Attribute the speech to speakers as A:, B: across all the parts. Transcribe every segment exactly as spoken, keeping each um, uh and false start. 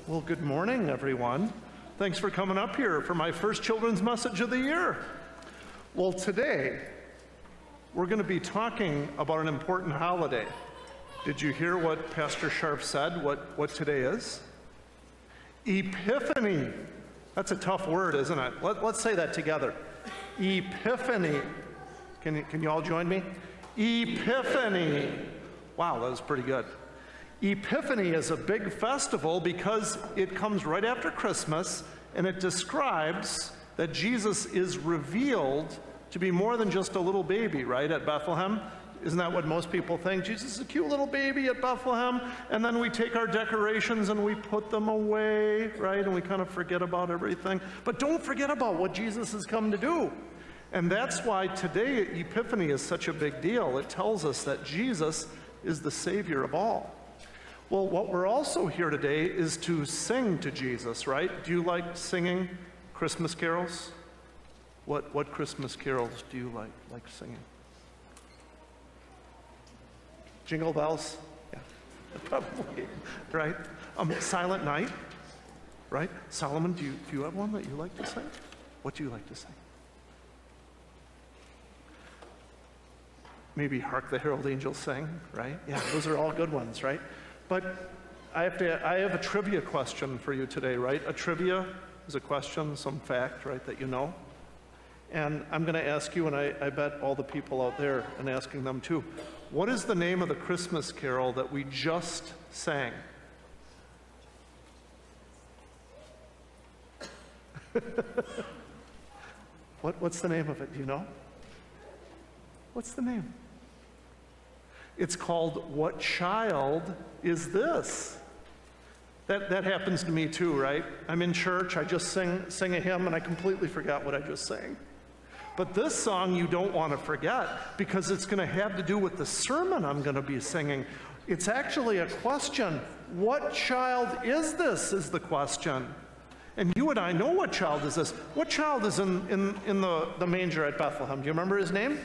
A: Well, good morning, everyone. Thanks for coming up here for my first children's message of the year. Well, today, we're going to be talking about an important holiday. Did you hear what Pastor Sharp said, what, what today is? Epiphany. That's a tough word, isn't it? Let, let's say that together. Epiphany. Can you, can you all join me? Epiphany. Wow, that was pretty good. Epiphany is a big festival because it comes right after Christmas, and it describes that Jesus is revealed to be more than just a little baby, right, at Bethlehem. Isn't that what most people think? Jesus is a cute little baby at Bethlehem, and then we take our decorations and we put them away, right, and we kind of forget about everything. But don't forget about what Jesus has come to do. And that's why today Epiphany is such a big deal. It tells us that Jesus is the Savior of all. Well, what we're also here today is to sing to Jesus, right? Do you like singing Christmas carols? What, what Christmas carols do you like, like singing? Jingle bells? Yeah, probably, right? Um, Silent Night, right? Solomon, do you, do you have one that you like to sing? What do you like to sing? Maybe Hark the Herald Angels Sing, right? Yeah, those are all good ones, right? But I have to, I have a trivia question for you today, right? A trivia is a question, some fact, right, that you know. And I'm going to ask you, and I, I bet all the people out there, and asking them too, what is the name of the Christmas carol that we just sang? what, what's the name of it? Do you know? What's the name? It's called What Child Is This? That, that happens to me too, right? I'm in church, I just sing, sing a hymn, and I completely forgot what I just sang. But this song you don't want to forget, because it's going to have to do with the sermon I'm going to be singing. It's actually a question. What child is this, is the question. And you and I know what child is this. What child is in, in, in the, the manger at Bethlehem? Do you remember his name?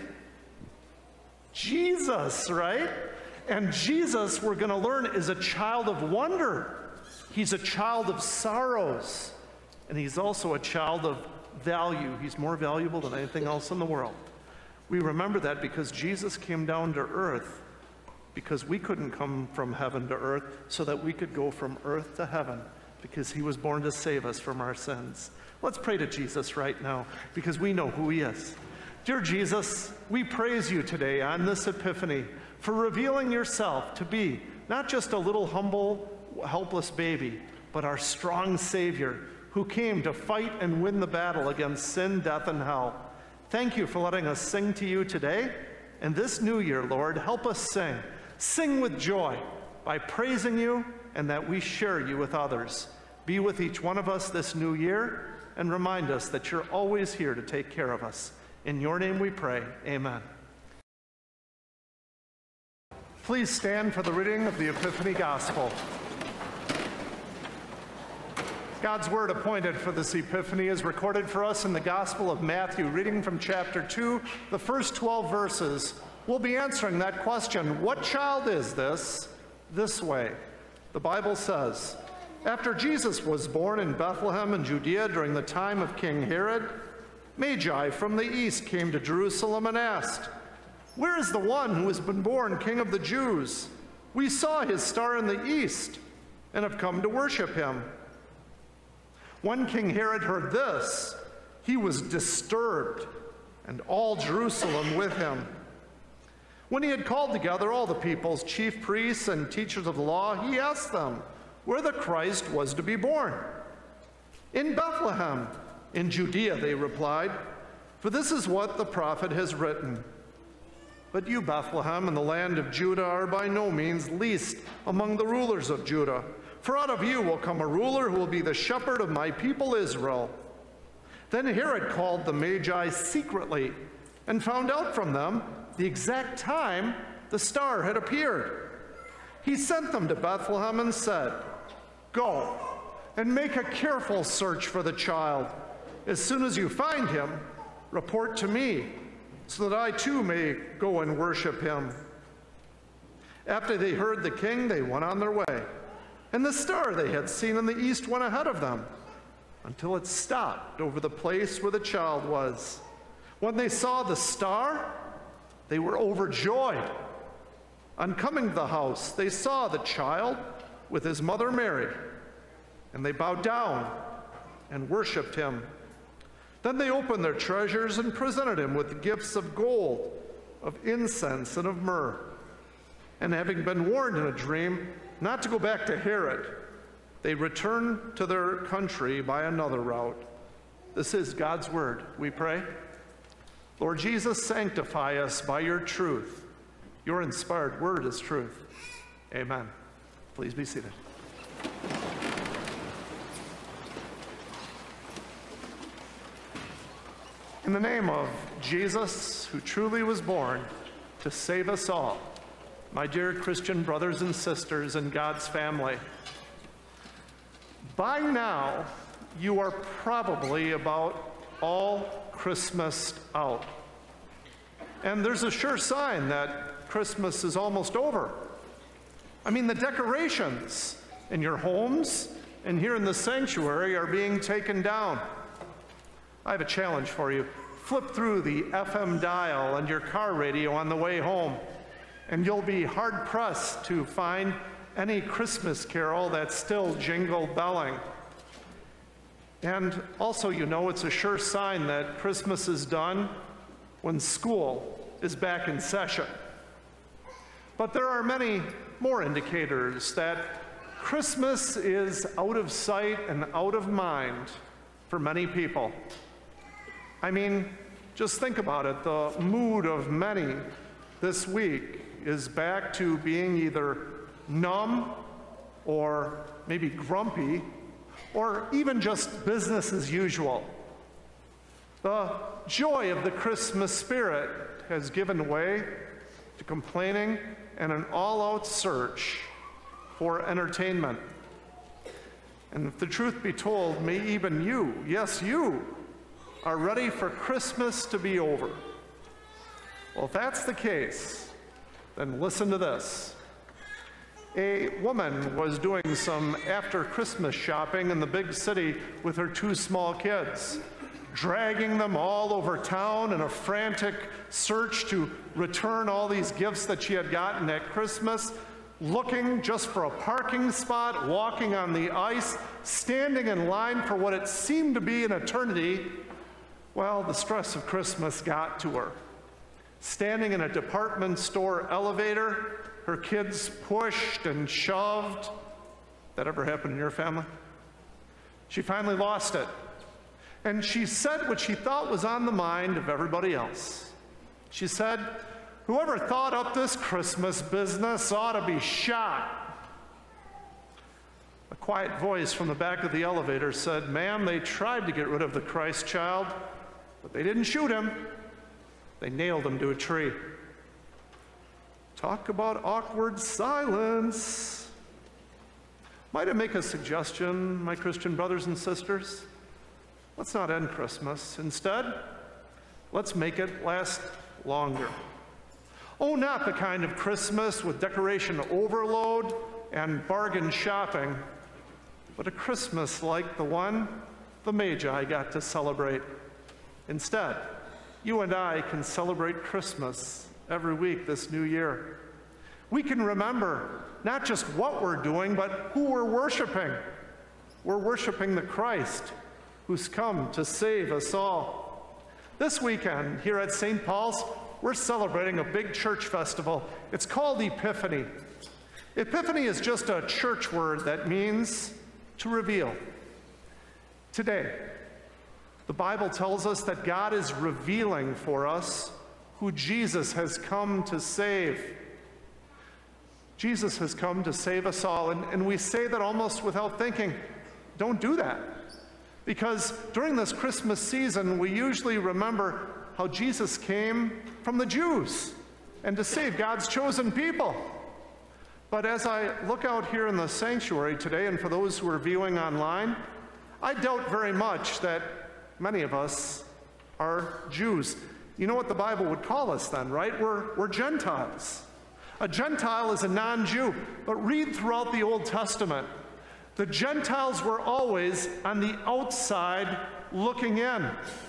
A: Jesus, right? And Jesus, we're going to learn, is a child of wonder. He's a child of sorrows. And he's also a child of value. He's more valuable than anything else in the world. We remember that because Jesus came down to earth because we couldn't come from heaven to earth, so that we could go from earth to heaven, because he was born to save us from our sins. Let's pray to Jesus right now, because we know who he is. Dear Jesus, we praise you today on this Epiphany for revealing yourself to be not just a little humble, helpless baby, but our strong Savior who came to fight and win the battle against sin, death, and hell. Thank you for letting us sing to you today. And this new year, Lord, help us sing. Sing with joy by praising you, and that we share you with others. Be with each one of us this new year, and remind us that you're always here to take care of us. In your name we pray, amen. Please stand for the reading of the Epiphany Gospel. God's word appointed for this Epiphany is recorded for us in the Gospel of Matthew, reading from chapter two, the first twelve verses. We'll be answering that question, what child is this, this way. The Bible says, after Jesus was born in Bethlehem in Judea during the time of King Herod, Magi from the east came to Jerusalem and asked, where is the one who has been born King of the Jews? We saw his star in the east and have come to worship him. When King Herod heard this, he was disturbed, and all Jerusalem with him. When he had called together all the people's chief priests and teachers of the law, he asked them where the Christ was to be born. In Bethlehem, in Judea, they replied, for this is what the prophet has written. But you, Bethlehem, in the land of Judah, are by no means least among the rulers of Judah. For out of you will come a ruler who will be the shepherd of my people Israel. Then Herod called the Magi secretly and found out from them the exact time the star had appeared. He sent them to Bethlehem and said, go and make a careful search for the child. As soon as you find him, report to me, so that I too may go and worship him. After they heard the king, they went on their way. And the star they had seen in the east went ahead of them until it stopped over the place where the child was. When they saw the star, they were overjoyed. On coming to the house, they saw the child with his mother Mary, and they bowed down and worshiped him. Then they opened their treasures and presented him with gifts of gold, of incense, and of myrrh. And having been warned in a dream not to go back to Herod, they returned to their country by another route. This is God's word, we pray. Lord Jesus, sanctify us by your truth. Your inspired word is truth. Amen. Please be seated. In the name of Jesus, who truly was born to save us all, my dear Christian brothers and sisters in God's family, by now you are probably about all Christmased out. And there's a sure sign that Christmas is almost over. I mean, the decorations in your homes and here in the sanctuary are being taken down. I have a challenge for you. Flip through the F M dial on your car radio on the way home, and you'll be hard-pressed to find any Christmas carol that's still jingle-belling. And also, you know, it's a sure sign that Christmas is done when school is back in session. But there are many more indicators that Christmas is out of sight and out of mind for many people. I mean, just think about it. The mood of many this week is back to being either numb or maybe grumpy or even just business as usual. The joy of the Christmas spirit has given way to complaining and an all-out search for entertainment. And if the truth be told, may even you, yes you, are ready for Christmas to be over. Well, if that's the case, then listen to this. A woman was doing some after-Christmas shopping in the big city with her two small kids, dragging them all over town in a frantic search to return all these gifts that she had gotten at Christmas, looking just for a parking spot, walking on the ice, standing in line for what it seemed to be an eternity. Well, the stress of Christmas got to her. Standing in a department store elevator, her kids pushed and shoved. That ever happened in your family? She finally lost it. And she said what she thought was on the mind of everybody else. She said, "Whoever thought up this Christmas business ought to be shot." A quiet voice from the back of the elevator said, "Ma'am, they tried to get rid of the Christ child, but they didn't shoot him. They nailed him to a tree." Talk about awkward silence. Might I make a suggestion, my Christian brothers and sisters? Let's not end Christmas. Instead, let's make it last longer. Oh, not the kind of Christmas with decoration overload and bargain shopping, but a Christmas like the one the Magi got to celebrate. Instead, you and I can celebrate Christmas every week this new year. We can remember not just what we're doing, but who we're worshiping. We're worshiping the Christ who's come to save us all. This weekend here at Saint Paul's, we're celebrating a big church festival. It's called Epiphany. Epiphany is just a church word that means to reveal. Today, the Bible tells us that God is revealing for us who Jesus has come to save. Jesus has come to save us all, and, and we say that almost without thinking. Don't do that. Because during this Christmas season, we usually remember how Jesus came from the Jews and to save God's chosen people. But as I look out here in the sanctuary today, and for those who are viewing online, I doubt very much that many of us are Jews. You know what the Bible would call us then, right? We're, we're Gentiles. A Gentile is a non-Jew. But read throughout the Old Testament, The Gentiles were always on the outside looking in.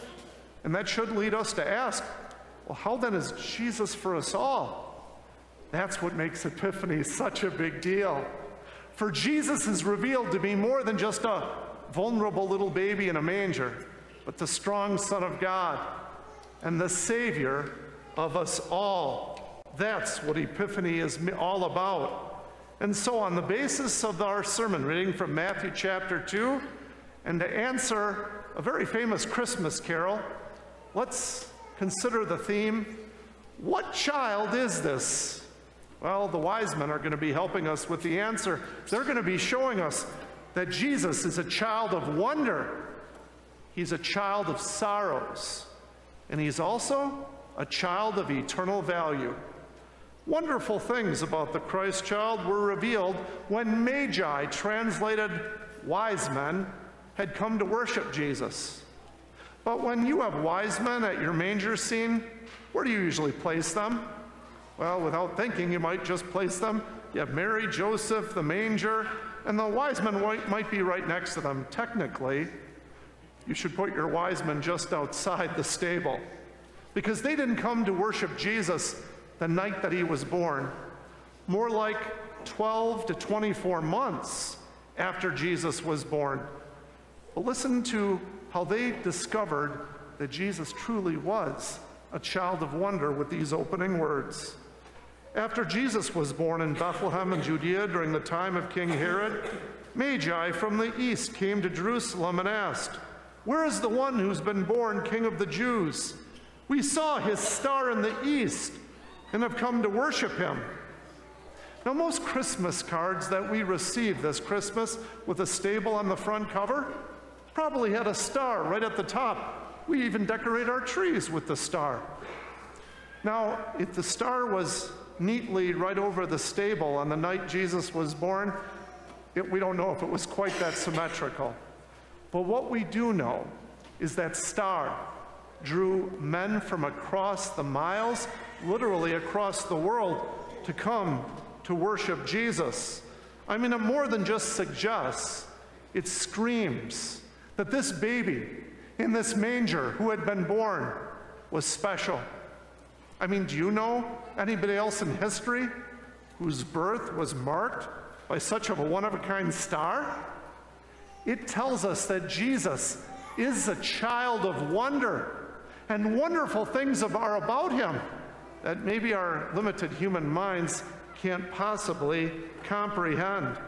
A: And that should lead us to ask, well, how then is Jesus for us all? That's what makes Epiphany such a big deal. For Jesus is revealed to be more than just a vulnerable little baby in a manger, but the strong Son of God and the Savior of us all. That's what Epiphany is all about. And so on the basis of our sermon reading from Matthew chapter two, and to answer a very famous Christmas carol, let's consider the theme, what child is this? Well, the wise men are going to be helping us with the answer. They're going to be showing us that Jesus is a child of wonder. He's a child of sorrows. And he's also a child of eternal value. Wonderful things about the Christ child were revealed when Magi, translated wise men, had come to worship Jesus. But when you have wise men at your manger scene, where do you usually place them? Well, without thinking, you might just place them. You have Mary, Joseph, the manger, and the wise men might be right next to them. Technically, you should put your wise men just outside the stable, because they didn't come to worship Jesus the night that he was born, more like twelve to twenty-four months after Jesus was born. But listen to how they discovered that Jesus truly was a child of wonder with these opening words. After Jesus was born in Bethlehem in Judea during the time of King Herod, Magi from the east came to Jerusalem and asked, "Where is the one who's been born King of the Jews? We saw his star in the east and have come to worship him." Now, most Christmas cards that we receive this Christmas with a stable on the front cover probably had a star right at the top. We even decorate our trees with the star. Now, if the star was neatly right over the stable on the night Jesus was born, it, we don't know if it was quite that symmetrical. But what we do know is that star drew men from across the miles, literally across the world, to come to worship Jesus. I mean, it more than just suggests, it screams that this baby in this manger who had been born was special. I mean, do you know anybody else in history whose birth was marked by such of a one-of-a-kind star? It tells us that Jesus is a child of wonder, and wonderful things are about him that maybe our limited human minds can't possibly comprehend.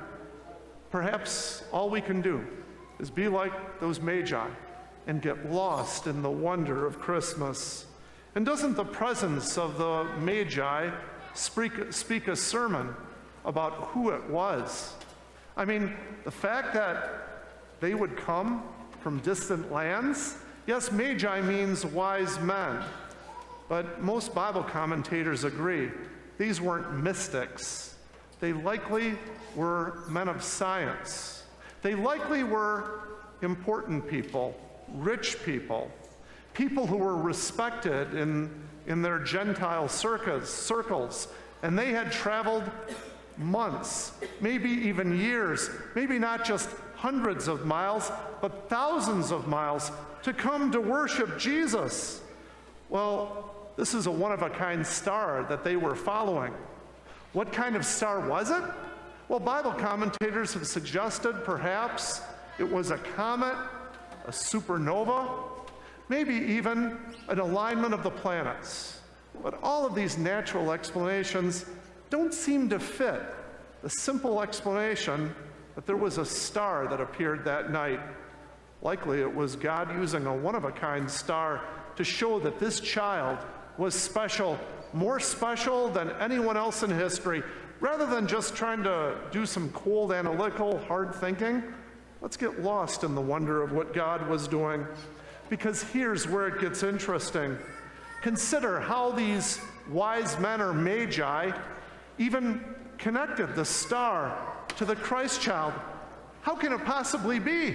A: Perhaps all we can do is be like those Magi and get lost in the wonder of Christmas. And doesn't the presence of the Magi speak, speak a sermon about who it was? I mean, the fact that they would come from distant lands. Yes, Magi means wise men, but most Bible commentators agree these weren't mystics. They likely were men of science. They likely were important people, rich people, people who were respected in, in their Gentile circus, circles, and they had traveled months, maybe even years, maybe not just hundreds of miles, but thousands of miles to come to worship Jesus. Well, this is a one-of-a-kind star that they were following. What kind of star was it? Well, Bible commentators have suggested perhaps it was a comet, a supernova, maybe even an alignment of the planets. But all of these natural explanations don't seem to fit the simple explanation that there was a star that appeared that night. Likely it was God using a one-of-a-kind star to show that this child was special, more special than anyone else in history. Rather than just trying to do some cold, analytical, hard thinking, let's get lost in the wonder of what God was doing. Because here's where it gets interesting. Consider how these wise men or Magi even connected the star to the Christ child. How can it possibly be?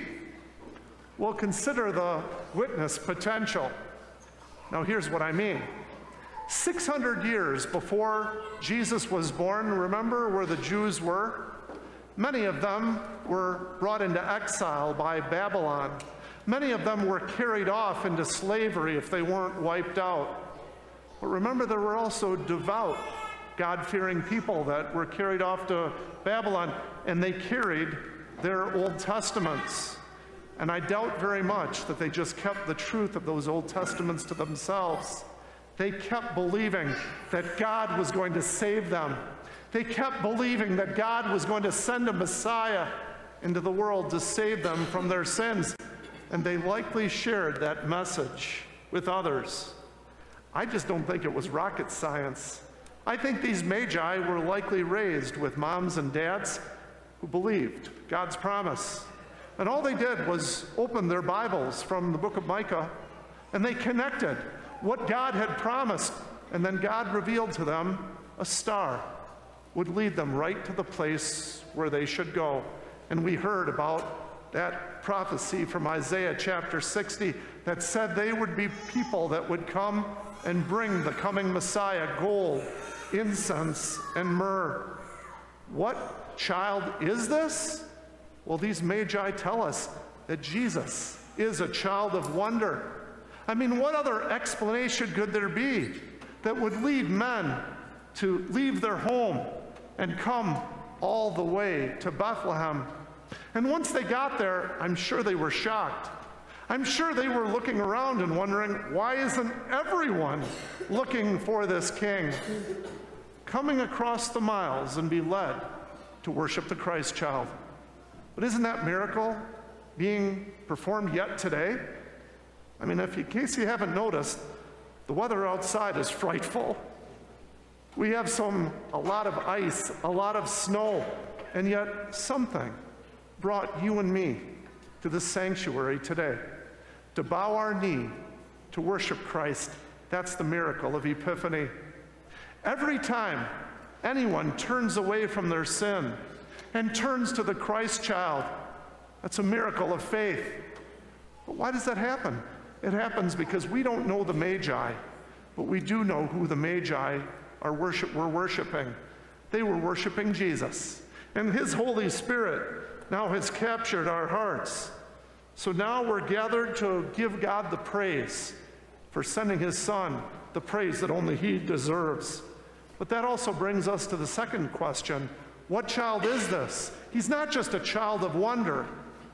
A: Well, consider the witness potential. Now, here's what I mean. six hundred years before Jesus was born, remember where the Jews were? Many of them were brought into exile by Babylon. Many of them were carried off into slavery if they weren't wiped out. But remember, there were also devout, God-fearing people that were carried off to Babylon, and they carried their Old Testaments. And I doubt very much that they just kept the truth of those Old Testaments to themselves. They kept believing that God was going to save them. They kept believing that God was going to send a Messiah into the world to save them from their sins. And they likely shared that message with others. I just don't think it was rocket science. I think these magi were likely raised with moms and dads who believed God's promise. And all they did was open their Bibles from the book of Micah, and they connected what God had promised, and then God revealed to them a star would lead them right to the place where they should go. And we heard about that prophecy from Isaiah chapter sixty that said they would be people that would come and bring the coming Messiah gold, incense, and myrrh. What child is this? Well, these magi tell us that Jesus is a child of wonder. I mean, what other explanation could there be that would lead men to leave their home and come all the way to Bethlehem? And once they got there, I'm sure they were shocked. I'm sure they were looking around and wondering, why isn't everyone looking for this king coming across the miles and be led to worship the Christ child? But isn't that miracle being performed yet today? I mean, if in case you haven't noticed, the weather outside is frightful. We have some, a lot of ice, a lot of snow, and yet something brought you and me to this sanctuary today, to bow our knee, to worship Christ. That's the miracle of Epiphany. Every time anyone turns away from their sin and turns to the Christ child, that's a miracle of faith. But why does that happen? It happens because we don't know the Magi, but we do know who the Magi are worship, were worshiping. They were worshiping Jesus, and his Holy Spirit now has captured our hearts. So now we're gathered to give God the praise for sending his Son, the praise that only he deserves. But that also brings us to the second question. What child is this? He's not just a child of wonder.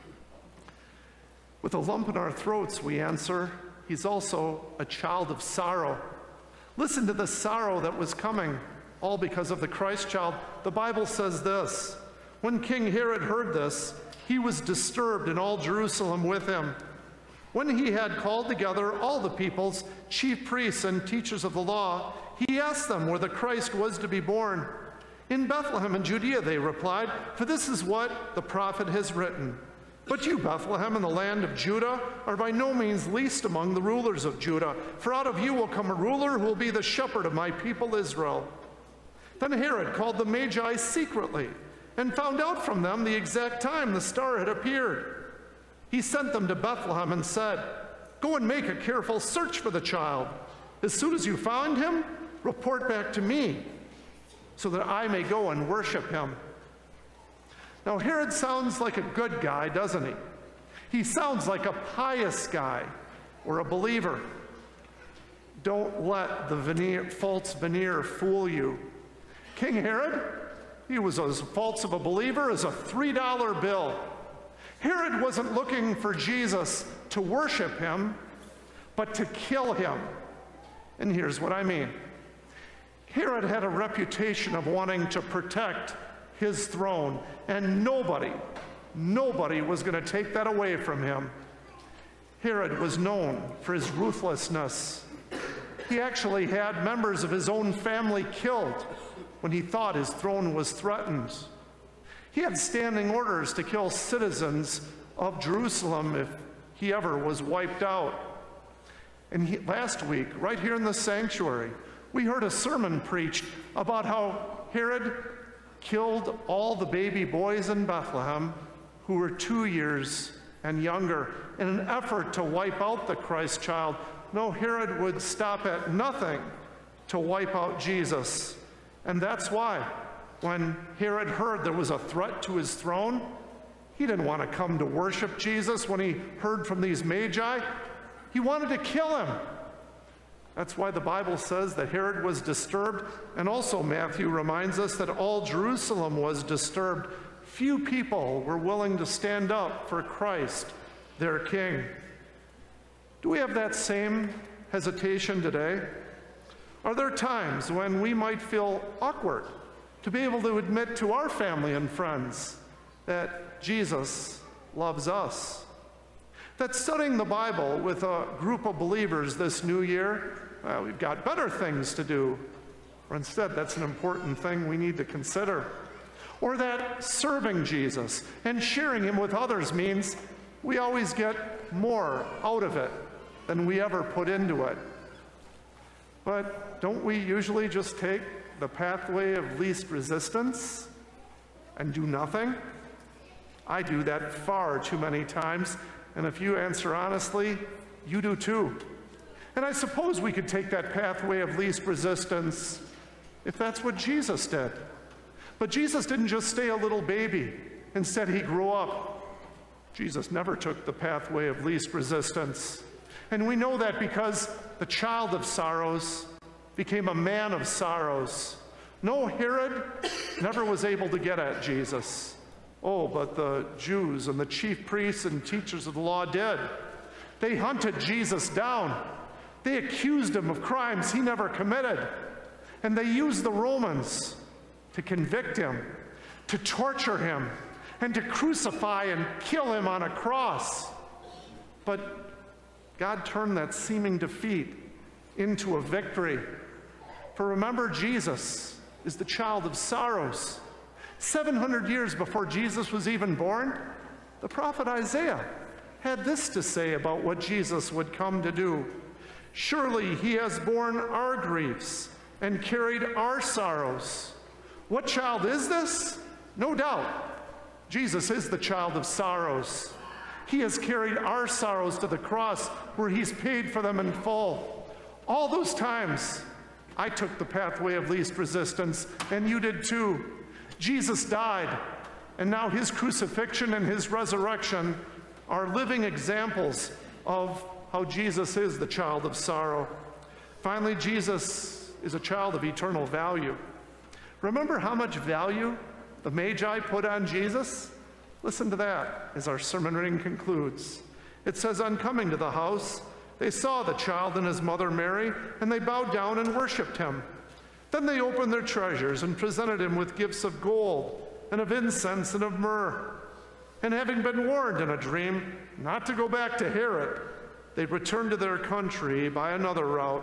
A: With a lump in our throats, we answer, he's also a child of sorrow. Listen to the sorrow that was coming, all because of the Christ child. The Bible says this: when King Herod heard this, he was disturbed, and all Jerusalem with him. When he had called together all the people's chief priests and teachers of the law, he asked them where the Christ was to be born. In Bethlehem in Judea, they replied, for this is what the prophet has written. But you, Bethlehem, in the land of Judah, are by no means least among the rulers of Judah, for out of you will come a ruler who will be the shepherd of my people Israel. Then Herod called the Magi secretly and found out from them the exact time the star had appeared. He sent them to Bethlehem and said, go and make a careful search for the child. As soon as you find him, report back to me, so that I may go and worship him. Now, Herod sounds like a good guy, doesn't he? He sounds like a pious guy or a believer. Don't let the veneer, false veneer fool you. King Herod, he was as false of a believer as a three dollar bill. Herod wasn't looking for Jesus to worship him, but to kill him. And here's what I mean. Herod had a reputation of wanting to protect his throne, and nobody, nobody was going to take that away from him. Herod was known for his ruthlessness. He actually had members of his own family killed when he thought his throne was threatened. He had standing orders to kill citizens of Jerusalem if he ever was wiped out. And he, last week, right here in the sanctuary, we heard a sermon preached about how Herod killed all the baby boys in Bethlehem who were two years and younger in an effort to wipe out the Christ child. No, Herod would stop at nothing to wipe out Jesus. And that's why When Herod heard there was a threat to his throne, he didn't want to come to worship Jesus when he heard from these magi. He wanted to kill him. That's why the Bible says that Herod was disturbed, and also Matthew reminds us that all Jerusalem was disturbed. Few people were willing to stand up for Christ, their King. Do we have that same hesitation today? Are there times when we might feel awkward to be able to admit to our family and friends that Jesus loves us? That studying the Bible with a group of believers this new year, well, we've got better things to do. Or instead, that's an important thing we need to consider. Or that serving Jesus and sharing him with others means we always get more out of it than we ever put into it. But don't we usually just take the pathway of least resistance and do nothing? I do that far too many times, and if you answer honestly, you do too. And I suppose we could take that pathway of least resistance if that's what Jesus did. But Jesus didn't just stay a little baby. Instead, he grew up. Jesus never took the pathway of least resistance. And we know that because the child of sorrows became a man of sorrows. No, Herod never was able to get at Jesus. Oh, but the Jews and the chief priests and teachers of the law did. They hunted Jesus down. They accused him of crimes he never committed. And they used the Romans to convict him, to torture him, and to crucify and kill him on a cross. But God turned that seeming defeat into a victory. For remember, Jesus is the child of sorrows. seven hundred years before Jesus was even born, the prophet Isaiah had this to say about what Jesus would come to do. Surely he has borne our griefs and carried our sorrows. What child is this? No doubt, Jesus is the child of sorrows. He has carried our sorrows to the cross where he's paid for them in full. All those times, I took the pathway of least resistance, and you did too. Jesus died, and now his crucifixion and his resurrection are living examples of how Jesus is the child of sorrow. Finally, Jesus is a child of eternal value. Remember how much value the Magi put on Jesus? Listen to that as our sermon reading concludes. It says, on coming to the house, they saw the child and his mother Mary, and they bowed down and worshiped him. Then they opened their treasures and presented him with gifts of gold and of incense and of myrrh. And having been warned in a dream not to go back to Herod, they returned to their country by another route.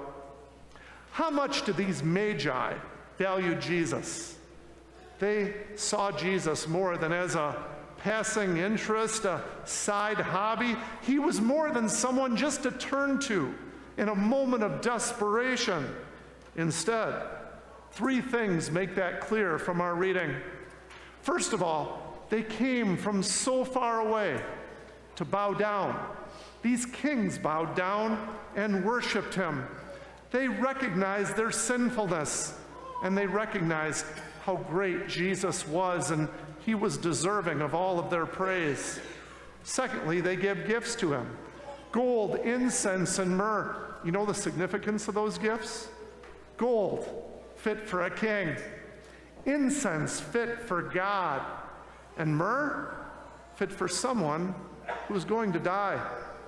A: How much do these Magi value Jesus? They saw Jesus more than as a passing interest, a side hobby. He was more than someone just to turn to in a moment of desperation. Instead, three things make that clear from our reading. First of all, they came from so far away to bow down. These kings bowed down and worshiped him. They recognized their sinfulness, and they recognized how great Jesus was, and he was deserving of all of their praise. Secondly, they gave gifts to him. Gold, incense, and myrrh. You know the significance of those gifts? Gold, fit for a king. Incense, fit for God. And myrrh, fit for someone who was going to die.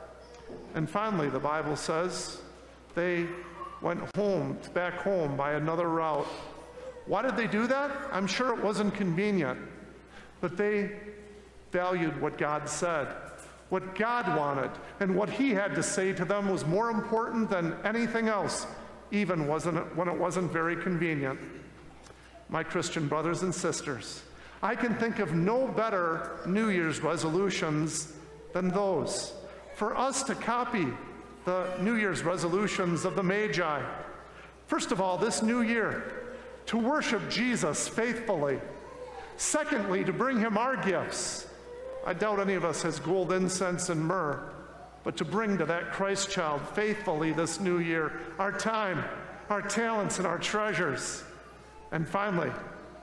A: And finally, the Bible says, they went home, back home by another route. Why did they do that? I'm sure it wasn't convenient, but they valued what God said, what God wanted, and what he had to say to them was more important than anything else, even wasn't it, when it wasn't very convenient. My Christian brothers and sisters, I can think of no better New Year's resolutions than those. For us to copy the New Year's resolutions of the Magi. First of all, this new year, to worship Jesus faithfully. Secondly, to bring him our gifts. I doubt any of us has gold, incense, and myrrh, but to bring to that Christ child faithfully this new year our time, our talents, and our treasures. And finally,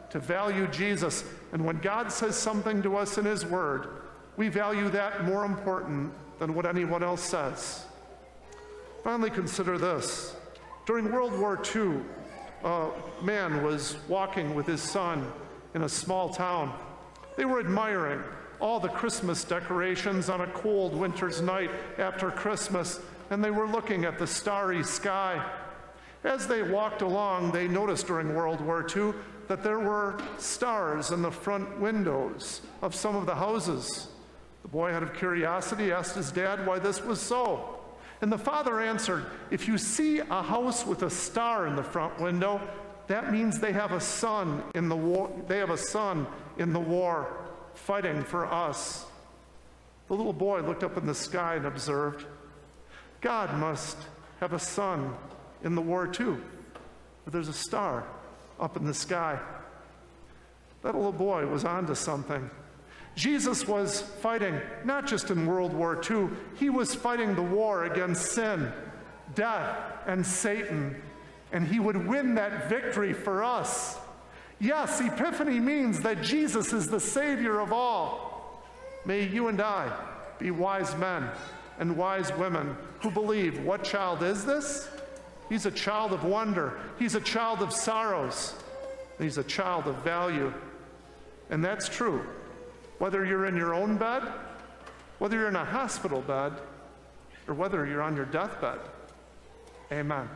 A: to value Jesus. And when God says something to us in his word, we value that more important than what anyone else says. Finally, consider this. During World War Two, a man was walking with his son in a small town. They were admiring all the Christmas decorations on a cold winter's night after Christmas, and they were looking at the starry sky. As they walked along, they noticed during World War Two that there were stars in the front windows of some of the houses. The boy, out of curiosity, asked his dad why this was so. And the father answered, "If you see a house with a star in the front window, that means they have a son in the war. They have a son in the war, fighting for us." The little boy looked up in the sky and observed, God must have a son in the war too. But there's a star up in the sky. That little boy was onto something. Jesus was fighting not just in World War Two, he was fighting the war against sin, death, and Satan, and he would win that victory for us. Yes, Epiphany means that Jesus is the Savior of all. May you and I be wise men and wise women who believe, what child is this? He's a child of wonder. He's a child of sorrows. He's a child of value. And that's true, whether you're in your own bed, whether you're in a hospital bed, or whether you're on your deathbed. Amen.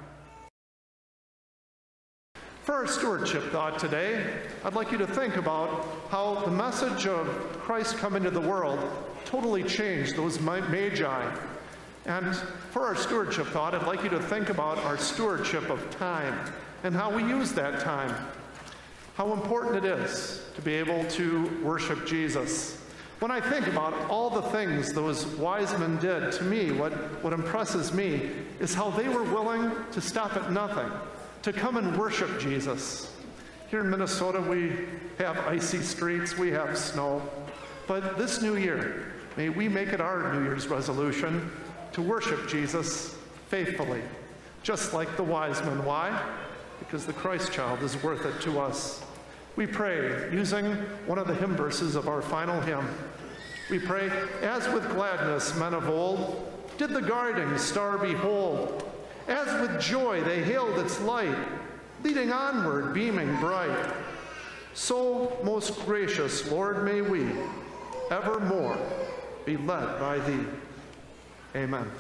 A: For our stewardship thought today, I'd like you to think about how the message of Christ coming to the world totally changed those magi. And for our stewardship thought, I'd like you to think about our stewardship of time and how we use that time. How important it is to be able to worship Jesus. When I think about all the things those wise men did, to me, what, what impresses me is how they were willing to stop at nothing to come and worship Jesus. Here in Minnesota, we have icy streets, we have snow. But this new year, may we make it our New Year's resolution to worship Jesus faithfully, just like the wise men. Why? Because the Christ child is worth it to us. We pray using one of the hymn verses of our final hymn. We pray, as with gladness men of old did the guiding star behold, as with joy they hailed its light, leading onward, beaming bright. So, most gracious Lord, may we evermore be led by thee. Amen.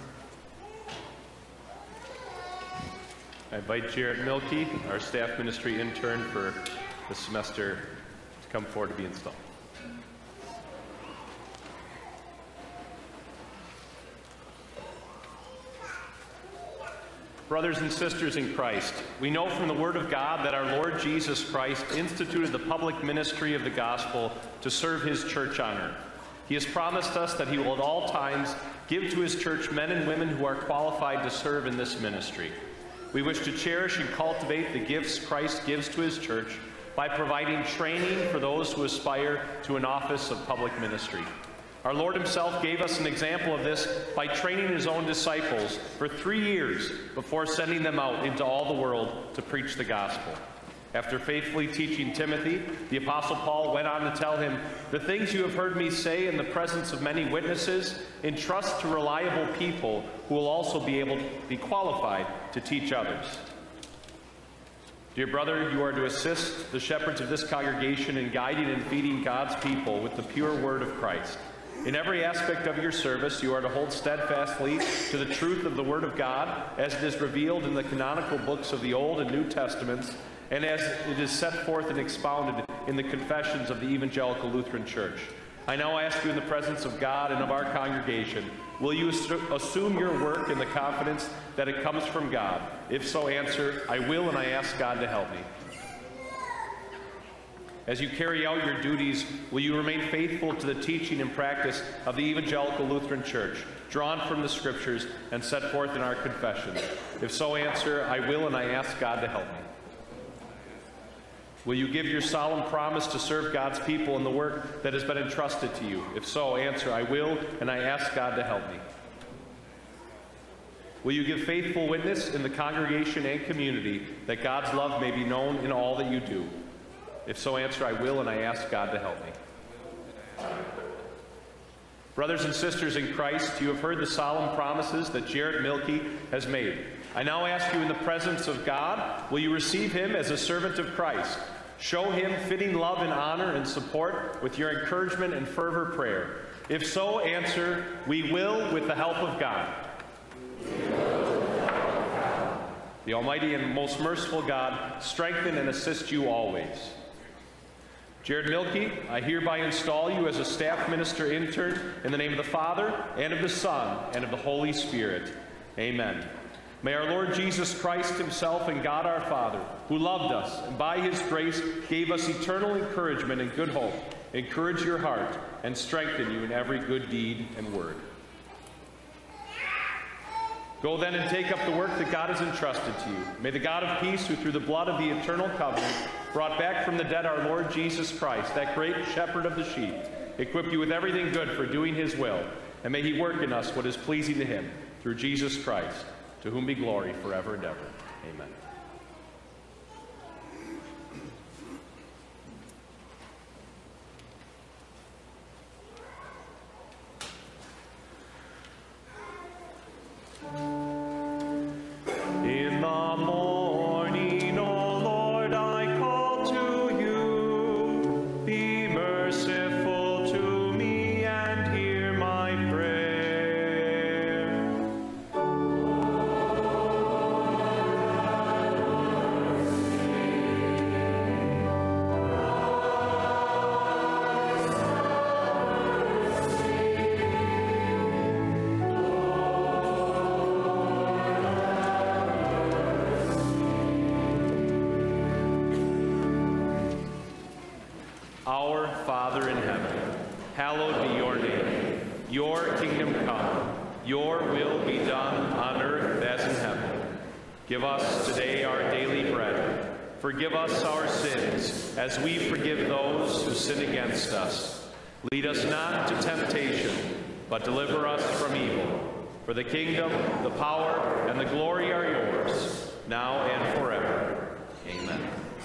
B: I invite Jarrett Milkey, our staff ministry intern for the semester, to come forward to be installed. Brothers and sisters in Christ, we know from the Word of God that our Lord Jesus Christ instituted the public ministry of the gospel to serve his church on earth. He has promised us that he will at all times give to his church men and women who are qualified to serve in this ministry. We wish to cherish and cultivate the gifts Christ gives to his church by providing training for those who aspire to an office of public ministry. Our Lord himself gave us an example of this by training his own disciples for three years before sending them out into all the world to preach the gospel. After faithfully teaching Timothy, the Apostle Paul went on to tell him, "The things you have heard me say in the presence of many witnesses, entrust to reliable people who will also be able to be qualified to teach others." Dear brother, you are to assist the shepherds of this congregation in guiding and feeding God's people with the pure word of Christ. In every aspect of your service, you are to hold steadfastly to the truth of the Word of God as it is revealed in the canonical books of the Old and New Testaments, and as it is set forth and expounded in the confessions of the Evangelical Lutheran Church. I now ask you in the presence of God and of our congregation, will you assume your work in the confidence that it comes from God? If so, answer, I will, and I ask God to help me. As you carry out your duties, will you remain faithful to the teaching and practice of the Evangelical Lutheran Church, drawn from the Scriptures and set forth in our confessions? If so, answer, I will, and I ask God to help me. Will you give your solemn promise to serve God's people in the work that has been entrusted to you? If so, answer, I will, and I ask God to help me. Will you give faithful witness in the congregation and community that God's love may be known in all that you do? If so, answer, I will, and I ask God to help me. Brothers and sisters in Christ, you have heard the solemn promises that Jarrett Milkey has made. I now ask you in the presence of God, will you receive him as a servant of Christ? Show him fitting love and honor and support with your encouragement and fervor prayer. If so, answer, we will with the help of God. The Almighty and most merciful God strengthen and assist you always. Jarrett Milkey, I hereby install you as a staff minister intern in the name of the Father, and of the Son, and of the Holy Spirit. Amen. May our Lord Jesus Christ himself and God our Father, who loved us and by his grace gave us eternal encouragement and good hope, encourage your heart and strengthen you in every good deed and word. Go then and take up the work that God has entrusted to you. May the God of peace, who through the blood of the eternal covenant brought back from the dead our Lord Jesus Christ, that great shepherd of the sheep, equip you with everything good for doing his will, and may he work in us what is pleasing to him, through Jesus Christ, to whom be glory forever and ever. Amen. In the morning, O Lord, I call to you. Be merciful to me and hear my prayer. Our Father in heaven, hallowed be your name. Your kingdom come, your will be done on earth as in heaven. Give us today our daily bread. Forgive us our sins, as we forgive those who sin against us. Lead us not into temptation, but deliver us from evil. For the kingdom, the power, and the glory are yours, now and forever. Amen.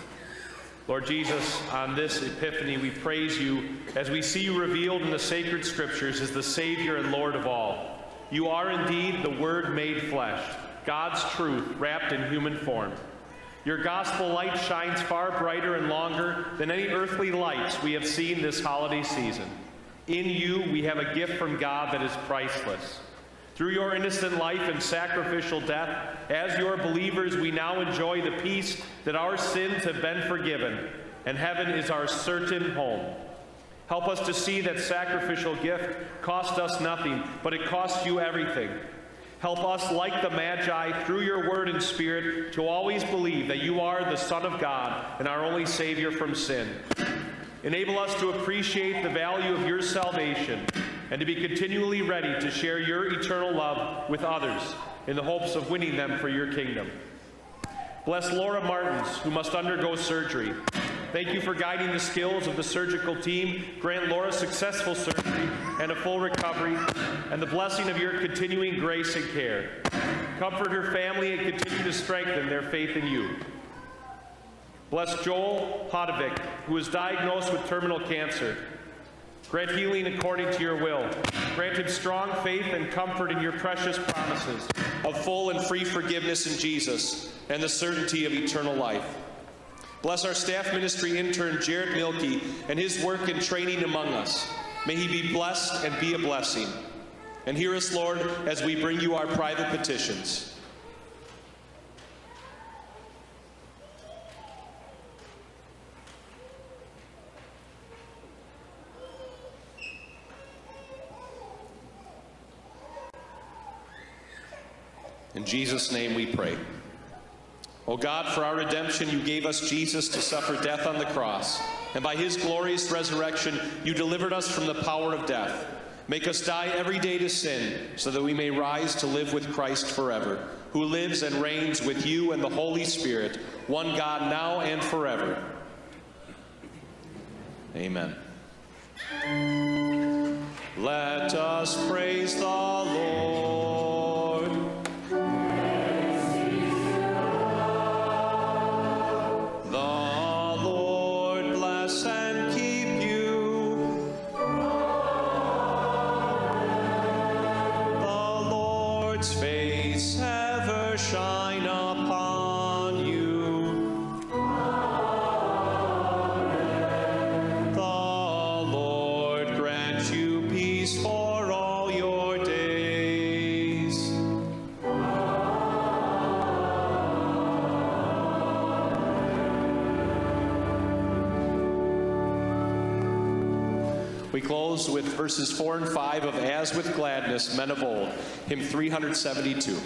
B: Lord Jesus, on this Epiphany, we praise you as we see you revealed in the sacred scriptures as the Savior and Lord of all. You are indeed the Word made flesh, God's truth wrapped in human form. Your gospel light shines far brighter and longer than any earthly lights we have seen this holiday season. In you, we have a gift from God that is priceless. Through your innocent life and sacrificial death, as your believers, we now enjoy the peace that our sins have been forgiven, and heaven is our certain home. Help us to see that sacrificial gift cost us nothing, but it costs you everything. Help us, like the Magi, through your word and spirit, to always believe that you are the Son of God and our only Savior from sin. Enable us to appreciate the value of your salvation and to be continually ready to share your eternal love with others in the hopes of winning them for your kingdom. Bless Laura Martins, who must undergo surgery. Thank you for guiding the skills of the surgical team. Grant Laura successful surgery and a full recovery, and the blessing of your continuing grace and care. Comfort her family and continue to strengthen their faith in you. Bless Joel Hodovic, who is diagnosed with terminal cancer. Grant healing according to your will. Grant him strong faith and comfort in your precious promises of full and free forgiveness in Jesus and the certainty of eternal life. Bless our staff ministry intern, Jarrett Milkey, and his work and training among us. May he be blessed and be a blessing. And hear us, Lord, as we bring you our private petitions. In Jesus' name we pray. O God, for our redemption, you gave us Jesus to suffer death on the cross, and by his glorious resurrection, you delivered us from the power of death. Make us die every day to sin, so that we may rise to live with Christ forever, who lives and reigns with you and the Holy Spirit, one God now and forever. Amen. Let us praise the Lord. The Lord We close with verses four and five of As with Gladness, Men of Old, hymn three seventy-two.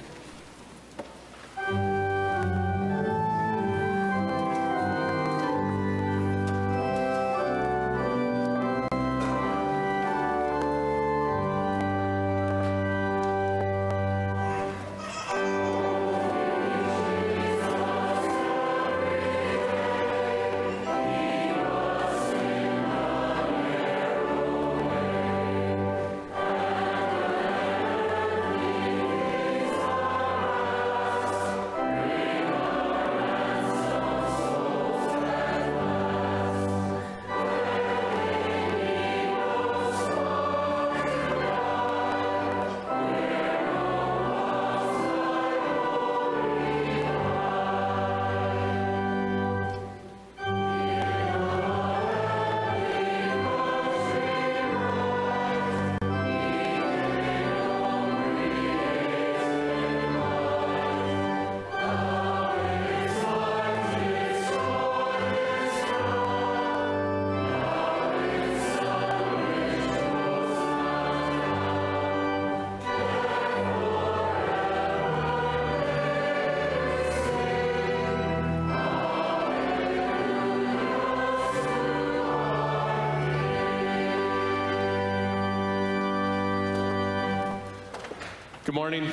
B: Good morning.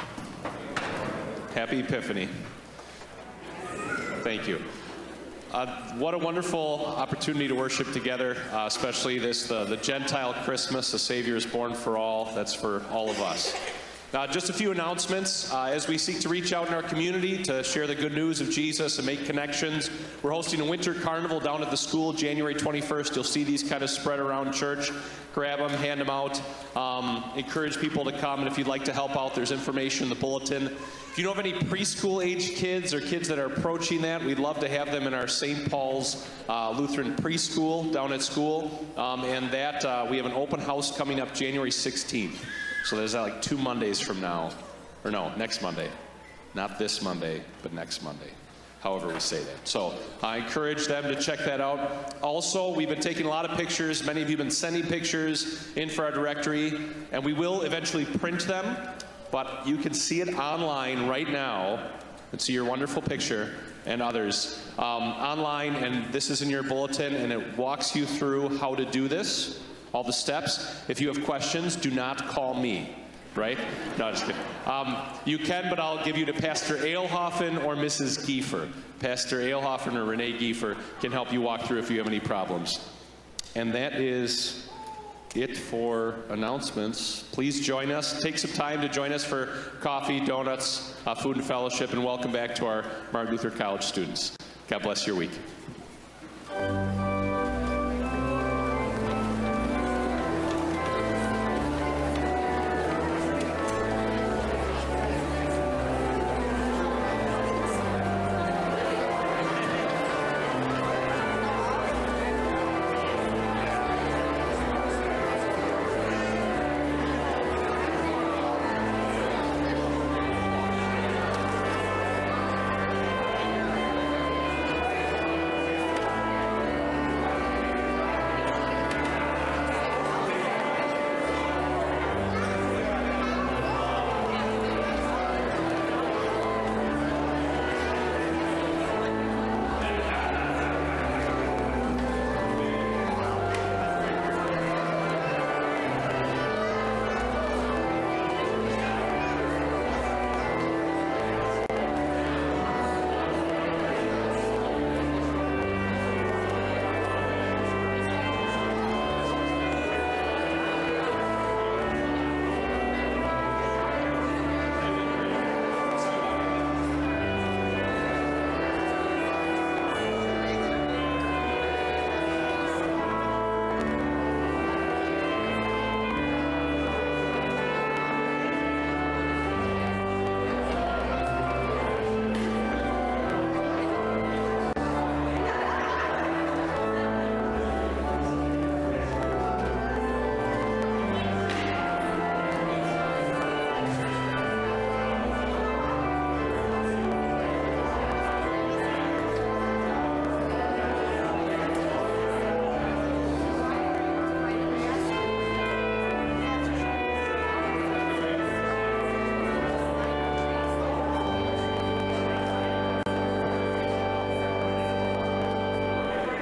B: Happy Epiphany. Thank you. Uh, what a wonderful opportunity to worship together, uh, especially this, the, the Gentile Christmas, the Savior is born for all. That's for all of us. Now, just a few announcements. Uh, as we seek to reach out in our community to share the good news of Jesus and make connections, we're hosting a winter carnival down at the school January twenty-first. You'll see these kind of spread around church. Grab them, hand them out. Um, encourage people to come, and if you'd like to help out, there's information in the bulletin. If you know of any preschool-age kids or kids that are approaching that, we'd love to have them in our Saint Paul's uh, Lutheran preschool down at school. Um, and that, uh, we have an open house coming up January sixteenth. So there's uh, like two Mondays from now, or no, next Monday. Not this Monday, but next Monday. However we say that. So I encourage them to check that out. Also, we've been taking a lot of pictures. Many of you have been sending pictures in for our directory, and we will eventually print them, but you can see it online right now and see your wonderful picture and others um, online, and this is in your bulletin, and it walks you through how to do this, all the steps. If you have questions, do not call me. Right? No, just kidding. Um, you can, but I'll give you to Pastor Eilhofen or Missus Giefer. Pastor Eilhofen or Renee Giefer can help you walk through if you have any problems. And that is it for announcements. Please join us. Take some time to join us for coffee, donuts, uh, food and fellowship, and welcome back to our Martin Luther College students. God bless your week.